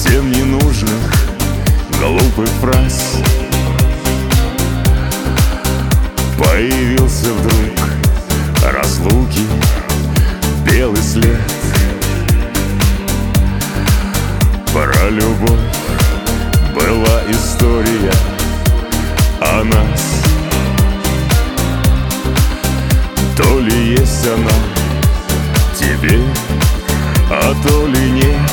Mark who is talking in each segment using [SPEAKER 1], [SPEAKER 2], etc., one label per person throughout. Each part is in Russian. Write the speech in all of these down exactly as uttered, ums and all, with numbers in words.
[SPEAKER 1] Совсем ненужных глупых фраз появился вдруг разлуки белый след. Про любовь была история о нас. То ли есть она тебе, а то ли нет.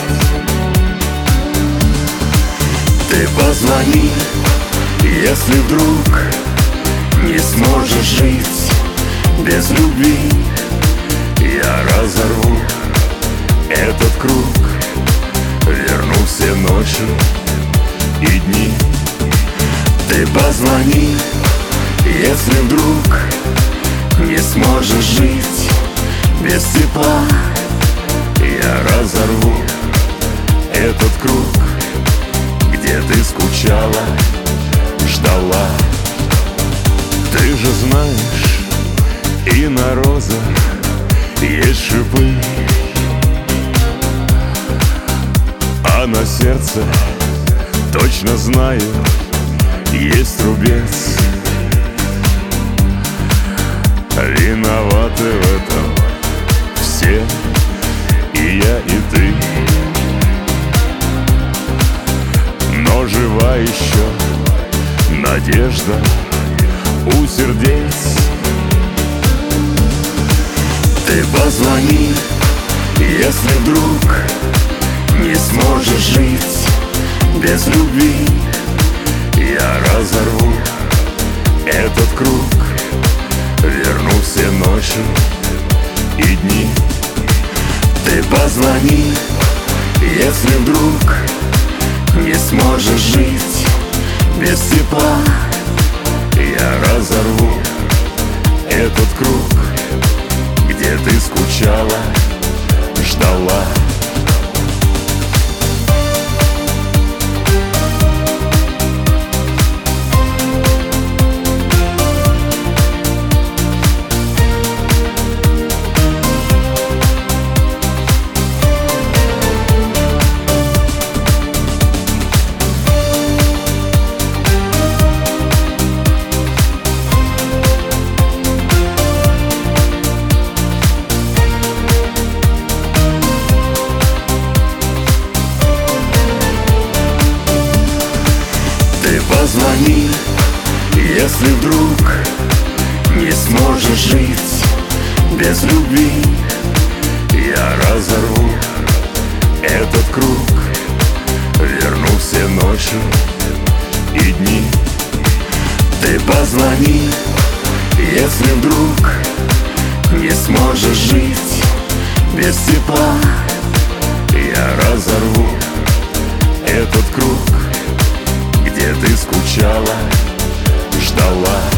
[SPEAKER 1] Ты позвони, если вдруг не сможешь жить без любви. Я разорву этот круг, верну все ночи и дни. Ты позвони, если вдруг не сможешь жить без тепла. Я разорву этот круг, где ты скучала, ждала. Ты же знаешь, и на розах есть шипы, а на сердце, точно знаю, есть рубец. Виноваты в этом все, и я, и ты. Но жива еще надежда у сердец. Ты позвони, если вдруг не сможешь жить без любви. Я разорву этот круг, верну все ночи и дни. Ты позвони, если вдруг не сможешь жить без тепла. Я разорву этот круг, где ты скучала, ждала. Ты позвони, если вдруг не сможешь жить без любви. Я разорву этот круг, верну все ночи и дни. Ты позвони, если вдруг не сможешь жить без тепла. Я разорву этот круг, где ты скучала, ждала.